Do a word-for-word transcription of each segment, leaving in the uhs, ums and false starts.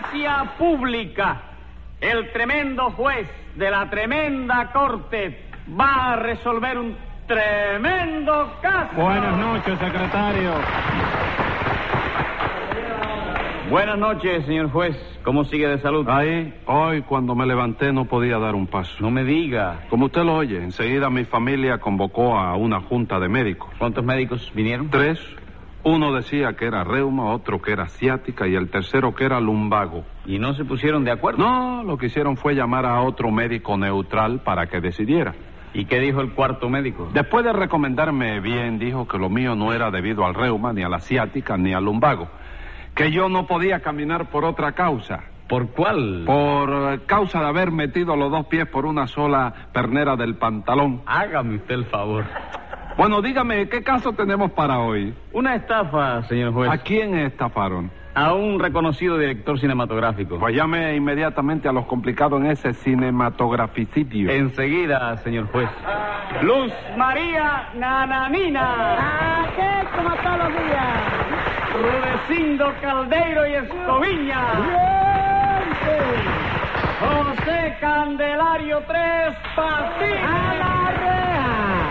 audiencia pública. El tremendo juez de la tremenda corte va a resolver un tremendo caso. Buenas noches, secretario. Buenas noches, señor juez. ¿Cómo sigue de salud? Ahí, hoy cuando me levanté no podía dar un paso. No me diga. Como usted lo oye, enseguida mi familia convocó a una junta de médicos. ¿Cuántos médicos vinieron? Tres. Uno decía que era reuma, otro que era ciática y el tercero que era lumbago. ¿Y no se pusieron de acuerdo? No, lo que hicieron fue llamar a otro médico neutral para que decidiera. ¿Y qué dijo el cuarto médico? Después de recomendarme bien, dijo que lo mío no era debido al reuma, ni a la ciática, ni al lumbago. Que yo no podía caminar por otra causa. ¿Por cuál? Por causa de haber metido los dos pies por una sola pernera del pantalón. Hágame usted el favor. Bueno, dígame, ¿qué caso tenemos para hoy? Una estafa, señor juez. ¿A quién estafaron? A un reconocido director cinematográfico. Pues llame inmediatamente a los complicados en ese cinematograficidio. Enseguida, señor juez. Luz María Nananina. Aquí como todos los días. Rudecindo Caldeiro y Escoviña. José Candelario Tres Patines. ¡A la reja!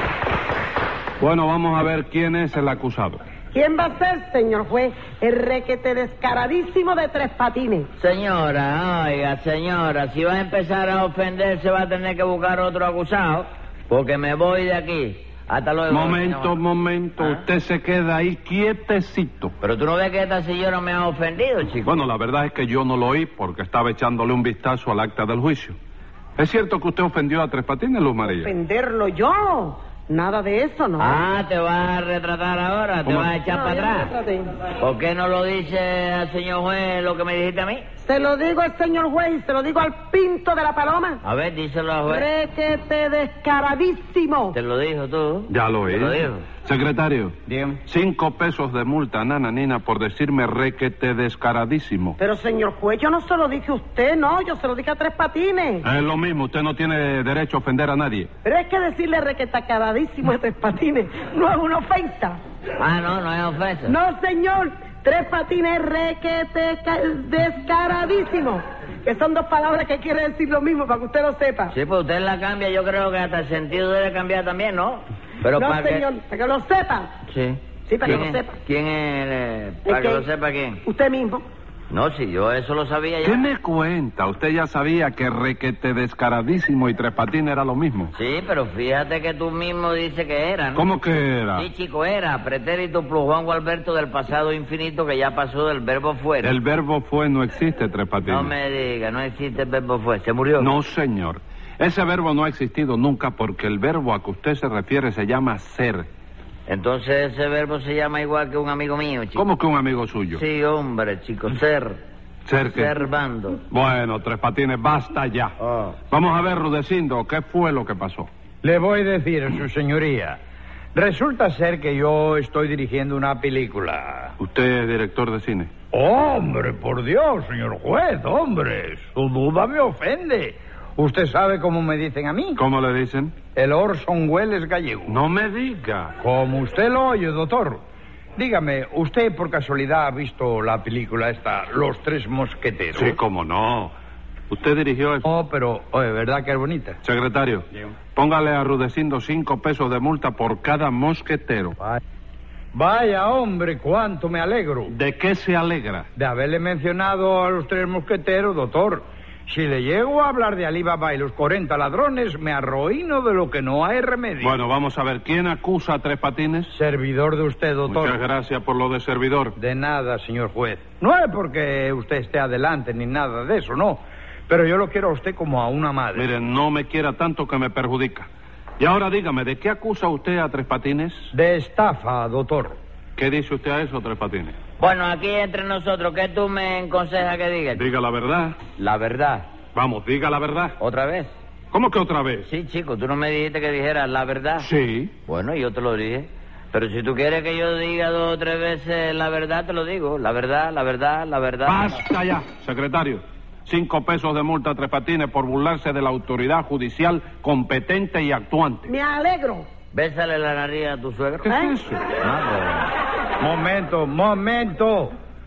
Bueno, vamos a ver quién es el acusado. ¿Quién va a ser, señor juez? El requete descaradísimo de Tres Patines. Señora, oiga, señora, si va a empezar a ofenderse va a tener que buscar otro acusado, porque me voy de aquí. Hasta luego. Momento, señor. momento, ¿Ah? Usted se queda ahí quietecito. Pero tú no ves que esta señora me ha ofendido, chico. Bueno, la verdad es que yo no lo oí porque estaba echándole un vistazo al acta del juicio. ¿Es cierto que usted ofendió a Tres Patines, Luz María? ¿Ofenderlo yo? Nada de eso, ¿no? Ah, ¿te vas a retratar ahora? ¿Te ¿Cómo? vas a echar No, para yo no atrás? retraté. ¿Por qué no lo dice al señor juez lo que me dijiste a mí? Se lo digo al señor juez y se lo digo al pinto de la paloma. A ver, díselo al juez. Requete descaradísimo. ¿Te lo dijo tú? Ya lo ¿Te oí. lo dijo? Secretario, Dígame. cinco pesos de multa, nananina, por decirme requete descaradísimo. Pero, señor juez, yo no se lo dije a usted, no, yo se lo dije a Tres Patines. Es lo mismo, usted no tiene derecho a ofender a nadie. Pero es que decirle requetacaradísimo a Tres Patines no es una ofensa. Ah, no, no es ofensa. No, señor, Tres Patines requete ca- descaradísimo. Que son dos palabras que quieren decir lo mismo, para que usted lo sepa. Sí, pues usted la cambia, yo creo que hasta el sentido debe cambiar también, ¿no? Pero no, para señor, que... para que lo sepa. Sí. Sí, para que ¿Quién lo es? sepa. ¿Quién es? eh, para Es que que- lo sepa quién. Usted mismo. No, si yo eso lo sabía ya. ¿Qué me cuenta? Usted ya sabía que requete descaradísimo y Tres Patines era lo mismo. Sí, pero fíjate que tú mismo dices que era, ¿no? ¿Cómo que era? Sí, chico, era pretérito plus Juan Gualberto del pasado infinito que ya pasó del verbo fuera. El verbo fue no existe, Tres Patines. No me diga, no existe el verbo fue. ¿Se murió? No, señor. Ese verbo no ha existido nunca porque el verbo a que usted se refiere se llama ser. Entonces ese verbo se llama igual que un amigo mío, chico. ¿Cómo que un amigo suyo? Sí, hombre, chico, ser. ¿Ser qué? Servando. Bueno, Tres Patines, basta ya. Oh. Vamos a ver, Rudecindo, ¿qué fue lo que pasó? Le voy a decir, su señoría. Resulta ser que yo estoy dirigiendo una película. ¿Usted es director de cine? Hombre, por Dios, señor juez, hombre, su duda me ofende. ¿Usted sabe cómo me dicen a mí? ¿Cómo le dicen? El Orson Welles gallego. No me diga. Como usted lo oye, doctor. Dígame, ¿usted por casualidad ha visto la película esta, Los Tres Mosqueteros? Sí, cómo no. ¿Usted dirigió eso? No, pero, oye, ¿verdad que es bonita? Secretario, póngale a Rudecindo cinco pesos de multa por cada mosquetero. Vaya. Vaya, hombre, cuánto me alegro ¿De qué se alegra? de haberle mencionado a los Tres Mosqueteros, doctor. Si le llego a hablar de Alibaba y los cuarenta ladrones, me arruino de lo que no hay remedio. Bueno, vamos a ver, ¿quién acusa a Tres Patines? Servidor de usted, doctor. Muchas gracias por lo de servidor. De nada, señor juez. No es porque usted esté adelante ni nada de eso, no. Pero yo lo quiero a usted como a una madre. Mire, no me quiera tanto que me perjudica. Y ahora dígame, ¿de qué acusa usted a Tres Patines? De estafa, doctor. ¿Qué dice usted a eso, Tres Patines? Bueno, aquí entre nosotros, ¿qué tú me aconsejas que diga? Diga la verdad. La verdad. Vamos, diga la verdad. ¿Otra vez? ¿Cómo que otra vez? Sí, chico, tú no me dijiste que dijeras la verdad. Sí. Bueno, yo te lo dije. Pero si tú quieres que yo diga dos o tres veces la verdad, te lo digo. La verdad, la verdad, la verdad. Basta ya, secretario. Cinco pesos de multa a Tres Patines por burlarse de la autoridad judicial competente y actuante. Me alegro. Bésale la nariz a tu suegro. ¿Qué ¿Eh? es eso? Ah, Momento, momento.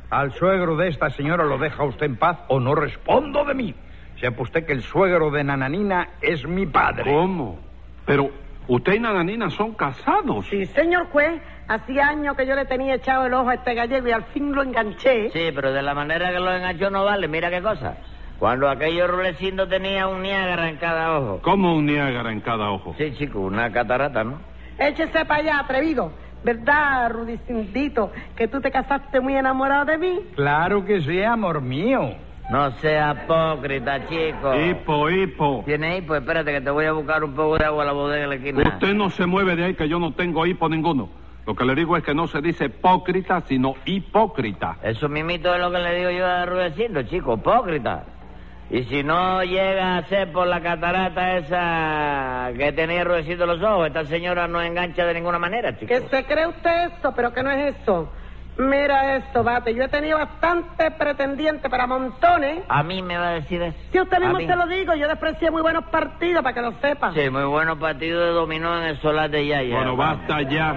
Al suegro de esta señora lo deja usted en paz o no respondo de mí. Sepa usted que el suegro de Nananina es mi padre. ¿Cómo? Pero usted y Nananina son casados. Sí, señor juez. Hacía años que yo le tenía echado el ojo a este gallego y al fin lo enganché. Sí, pero de la manera que lo enganchó no vale. Mira qué cosa. Cuando aquello Rulecindo tenía un Niágara en cada ojo. ¿Cómo un Niágara en cada ojo? Sí, chico, una catarata, ¿no? Échese para allá, atrevido. ¿Verdad, Rudicindito, que tú te casaste muy enamorado de mí? Claro que sí, amor mío. No sea hipócrita, chico. Hipo, hipo. ¿Tiene hipo? Espérate que te voy a buscar un poco de agua a la bodega de la esquina. Usted no se mueve de ahí, que yo no tengo hipo ninguno. Lo que le digo es que no se dice hipócrita, sino hipócrita. Eso mismito es lo que le digo yo a Rudecindo, chico, hipócrita. Y si no llega a ser por la catarata esa que tenía Rudecindo los ojos, esta señora no engancha de ninguna manera, chico. Que se cree usted eso, pero que no es eso. Mira esto, Bate, yo he tenido bastante pretendientes para montones. A mí me va a decir eso. Si usted mismo A mí. se lo digo, yo desprecié muy buenos partidos, para que lo sepa. Sí, muy buenos partidos de dominó en el solar de Yaya. Bueno, basta ya.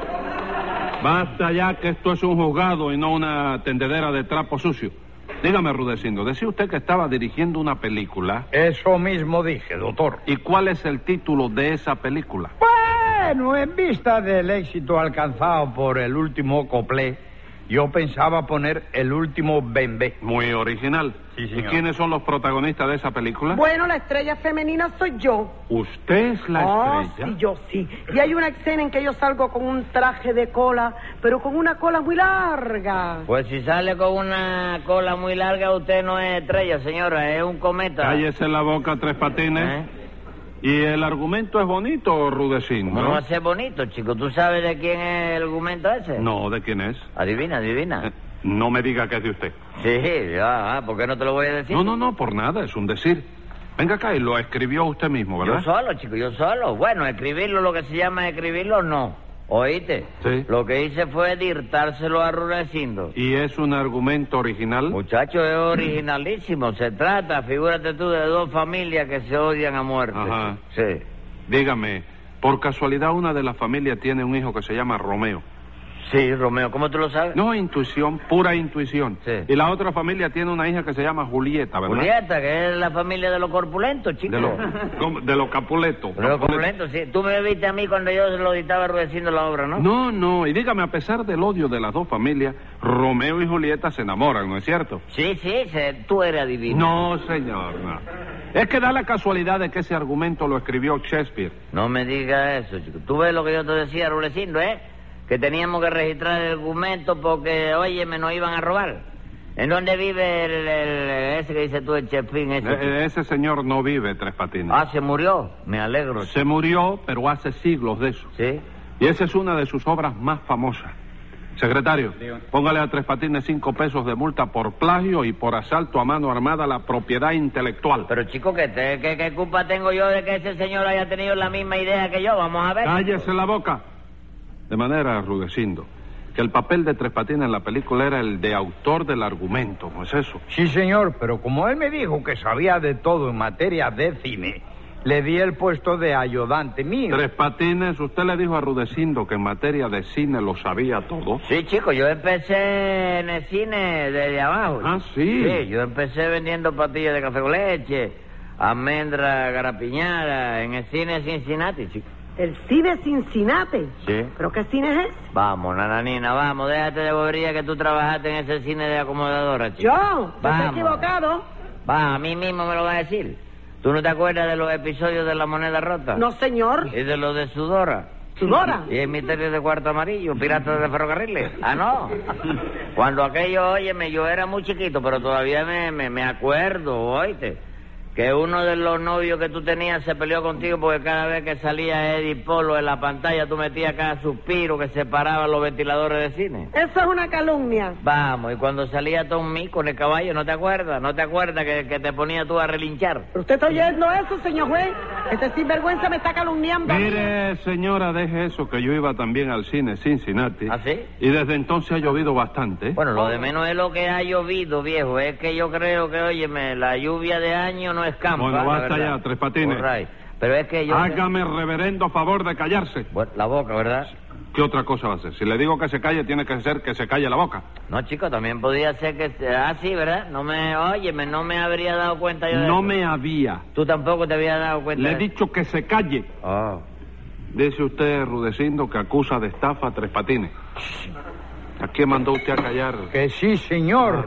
Basta ya, que esto es un juzgado y no una tendedera de trapo sucio. Dígame, Rudecindo, decía usted que estaba dirigiendo una película. Eso mismo dije, doctor. ¿Y cuál es el título de esa película? Bueno, en vista del éxito alcanzado por el último coplé, yo pensaba poner el último bembé. Muy original. Sí, ¿Y señor. quiénes son los protagonistas de esa película? Bueno, la estrella femenina soy yo. ¿Usted es la Oh, estrella? sí, yo sí. Y hay una escena en que yo salgo con un traje de cola, pero con una cola muy larga. Pues si sale con una cola muy larga, usted no es estrella, señora, es un cometa. Cállese la boca, Tres Patines. ¿Eh? ¿Y el argumento es bonito, Rudecindo? ¿Cómo no va a ser bonito, chico? ¿Tú sabes de quién es el argumento ese? No, ¿de quién es? Adivina, adivina. Eh, no me diga que es de usted. Sí, ya, ¿por qué no te lo voy a decir? No, no, no, por nada, es un decir. Venga acá, y lo escribió usted mismo, Yo ¿verdad? solo, chico, yo solo. Bueno, escribirlo, lo que se llama escribirlo, no. ¿Oíste? Sí. Lo que hice fue dictárselo a Rudecindo. ¿Y es un argumento original? Muchacho, es originalísimo. Se trata, figúrate tú, de dos familias que se odian a muerte. Ajá. Sí. Dígame, por casualidad una de las familias tiene un hijo que se llama Romeo. Sí, Romeo, ¿cómo tú lo sabes? No, intuición, pura intuición. Sí. Y la otra familia tiene una hija que se llama Julieta, ¿verdad? Julieta, que es la familia de los corpulentos, chico. De los ¿cómo? de los Capuletos. De los corpulentos, sí. Tú me viste a mí cuando yo lo dictaba Rudecindo la obra, ¿no? No, no, y dígame, a pesar del odio de las dos familias, Romeo y Julieta se enamoran, ¿no es cierto? Sí, sí, se- tú eres adivino. No, señor, no. Es que da la casualidad de que ese argumento lo escribió Shakespeare. No me digas eso, chico. Tú ves lo que yo te decía, Rudecindo, ¿eh? Que teníamos que registrar el argumento porque, oye, me nos iban a robar. ¿En dónde vive el, el- ese que dice tú, el Chepín ese? Eh, eh, ese señor no vive, Tres Patines. Ah, se murió. Me alegro. Se murió, pero hace siglos de eso. ¿Sí? Y esa es una de sus obras más famosas. Secretario, póngale a Tres Patines cinco pesos de multa por plagio y por asalto a mano armada a la propiedad intelectual. Pero, chico, ¿qué, te- qué, qué culpa tengo yo de que ese señor haya tenido la misma idea que yo? Vamos a ver. ¡Cállese la boca! De manera, Rudecindo, que el papel de Tres Patines en la película era el de autor del argumento, ¿no es eso? Sí, señor, pero como él me dijo que sabía de todo en materia de cine, le di el puesto de ayudante mío. Tres Patines, usted le dijo a Rudecindo que en materia de cine lo sabía todo. Sí, chico, yo empecé en el cine desde abajo. Ah, sí. Sí, yo empecé vendiendo pastillas de café con leche, almendra garapiñada, en el cine Cincinnati, chico. El cine Cincinnati. Sí. ¿Pero qué cine es ese? Vamos, nananina, vamos, déjate de bobería que tú trabajaste en ese cine de acomodadora, chico. Yo, te Vamos. he equivocado. Va, a mí mismo me lo vas a decir. ¿Tú no te acuerdas de los episodios de La Moneda Rota? No, señor. ¿Y de los de Sudora? ¿Sudora? ¿Y el misterio de Cuarto Amarillo? ¿Piratas de ferrocarriles? Ah, no. Cuando aquello, óyeme, yo era muy chiquito, pero todavía me, me, me acuerdo, oíste, que uno de los novios que tú tenías se peleó contigo porque cada vez que salía Eddie Polo en la pantalla tú metías cada suspiro que separaba los ventiladores de cine. Eso es una calumnia. Vamos, y cuando salía Tom Mí con el caballo, ¿no te acuerdas? ¿No te acuerdas que, que te ponía tú a relinchar? ¿Pero usted está oyendo eso, señor juez? Este sinvergüenza me está calumniando. Mire, señora, deje eso, que yo iba también al cine Cincinnati. ¿Ah, sí? Y desde entonces ha llovido bastante. ¿eh? Bueno, lo de menos es lo que ha llovido, viejo. Es que yo creo que, óyeme, la lluvia de año no escampa. Bueno, la basta verdad. ya, Tres Patines. All right. Pero es que yo... Hágame el reverendo favor de callarse. Bueno, la boca, ¿verdad? ¿Qué otra cosa va a hacer? Si le digo que se calle, tiene que ser que se calle la boca. No, chico, también podía ser que... Ah, sí, ¿verdad? No me... Óyeme, no me habría dado cuenta yo de No eso. me había. Tú tampoco te habías dado cuenta Le he de dicho que se calle. Oh. Dice usted, Rudecindo, que acusa de estafa a Tres Patines. ¿A quién mandó usted a callar? Que sí, señor.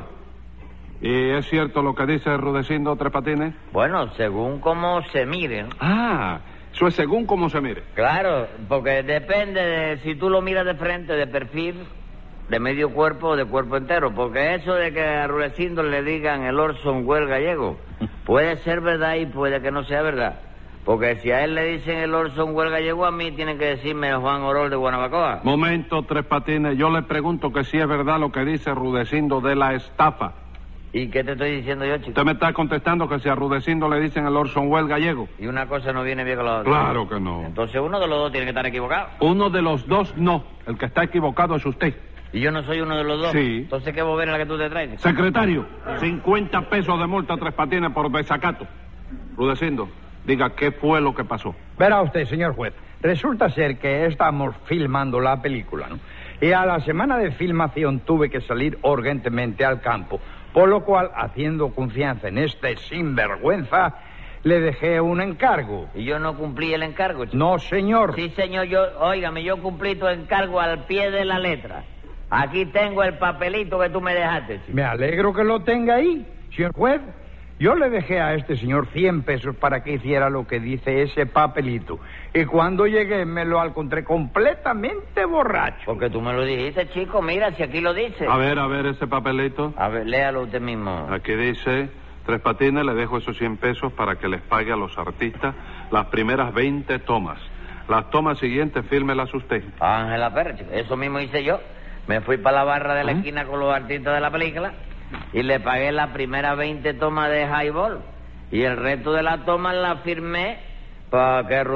¿Y es cierto lo que dice Rudecindo Tres Patines? Bueno, según cómo se miren. Ah, eso es según cómo se mire. Claro, porque depende de si tú lo miras de frente, de perfil, de medio cuerpo o de cuerpo entero. Porque eso de que a Rudecindo le digan el Orson Welles gallego puede ser verdad y puede que no sea verdad. Porque si a él le dicen el Orson Welles gallego, a mí tienen que decirme el Juan Orol de Guanabacoa. Momento, Tres Patines. Yo le pregunto que si es verdad lo que dice Rudecindo de la estafa. ¿Y qué te estoy diciendo yo, chico? Usted me está contestando que si a Rudecindo le dicen el Orson Welles gallego. Y una cosa no viene bien con la otra. Claro que no. Entonces uno de los dos tiene que estar equivocado. Uno de los dos no. El que está equivocado es usted. ¿Y yo no soy uno de los dos? Sí. Entonces, ¿qué bobera es la que tú te traes? Secretario, cincuenta pesos de multa a Tres Patines por desacato. Rudecindo, diga qué fue lo que pasó. Verá usted, señor juez, resulta ser que estamos filmando la película, ¿no? Y a la semana de filmación tuve que salir urgentemente al campo, por lo cual, haciendo confianza en este sinvergüenza, le dejé un encargo. ¿Y yo no cumplí el encargo, chico? No, señor. Sí, señor, yo, óigame, yo cumplí tu encargo al pie de la letra. Aquí tengo el papelito que tú me dejaste, chico. Me alegro que lo tenga ahí, señor juez. Yo le dejé a este señor cien pesos para que hiciera lo que dice ese papelito. Y cuando llegué me lo encontré completamente borracho. Porque tú me lo dijiste, chico, mira, si aquí lo dice. A ver, a ver ese papelito. A ver, léalo usted mismo. Aquí dice, Tres Patines, le dejo esos cien pesos para que les pague a los artistas las primeras veinte tomas. Las tomas siguientes, fírmelas usted. Ángela Pérez, chico, eso mismo hice yo. Me fui para la barra de la esquina con los artistas de la película y le pagué las primeras veinte tomas de highball. Y el resto de las tomas las firmé para que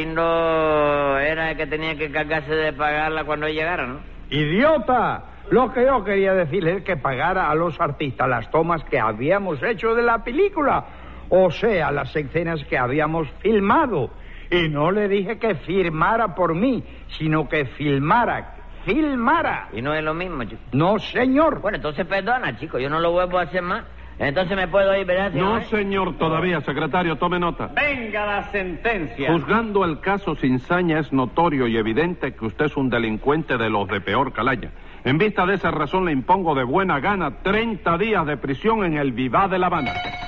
Rudecindo era el que tenía que encargarse de pagarla cuando llegara, ¿no? ¡Idiota! Lo que yo quería decirle es que pagara a los artistas las tomas que habíamos hecho de la película. O sea, las escenas que habíamos filmado. Y no le dije que firmara por mí, sino que filmara. ¡Filmara! Y no es lo mismo, chico. No, señor. Bueno, entonces perdona, chico, yo no lo vuelvo a hacer más. Entonces me puedo ir, ¿verdad, señor? No, señor, todavía, secretario, tome nota. Venga la sentencia. Juzgando el caso sin saña, es notorio y evidente que usted es un delincuente de los de peor calaña. En vista de esa razón le impongo de buena gana treinta días de prisión en el Vivar de La Habana.